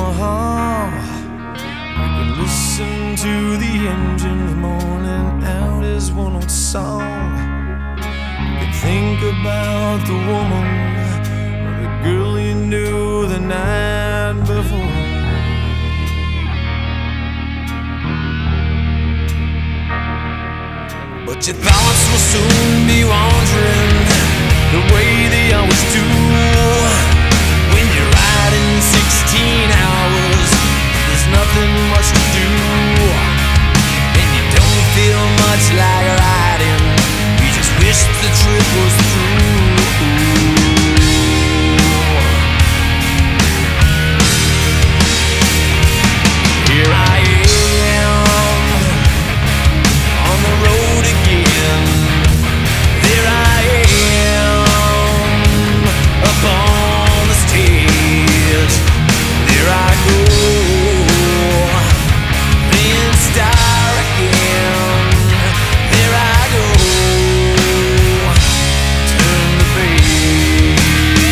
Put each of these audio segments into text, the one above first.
You can listen to the engines moaning out his one old song. You can think about the woman or the girl you knew the night before. But your thoughts will soon be wandering the way they always do. When you're riding 16 hours, there's nothing much to do, and you don't feel much like riding. You just wish the trip was through. Here I am on the road again. There I am up on the stage. There I go, playing star again. There I go, turn the page.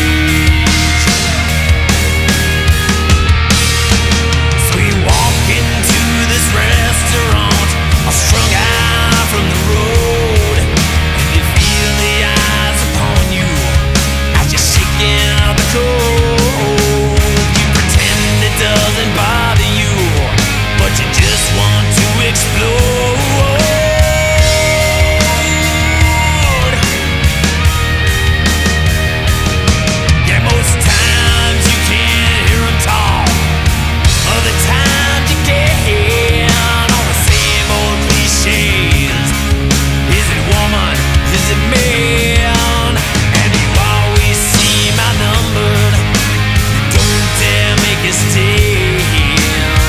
So we walk into this restaurant, all strung out from the road, and you feel the eyes upon you as you're shaking out the cold. You pretend it doesn't bother you, but you just want to explode. Yeah, most times you can't hear them talk. Other times you get on the same old cliches. Is it woman? Is it man? And you always seem outnumbered. You don't dare make a stand.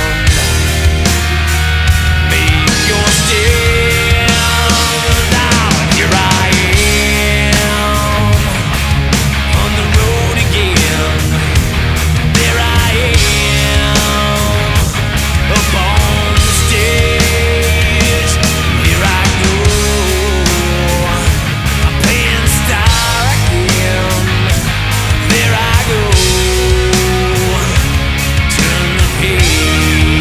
Make your stand. Now here I am on the road again. There I am up on the stage. Here I go, I'm playing star again. There I go, turn the page.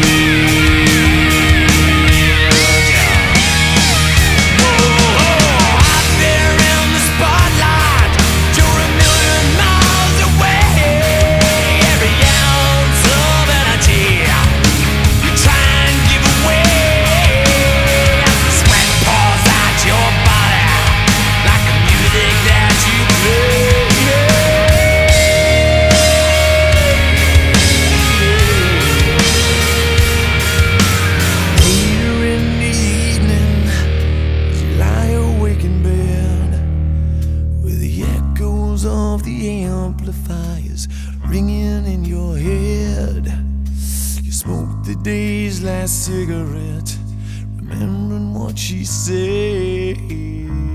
Whoa, out there in the spotlight, you're a million miles away. Every ounce of energy you try and give away as the sweat pours out your body like the music that you play. Later in the evening, as you lie awake in bed, with the echoes of the amplifiers ringing in your head, you smoke the day's last cigarette, remembering what she said.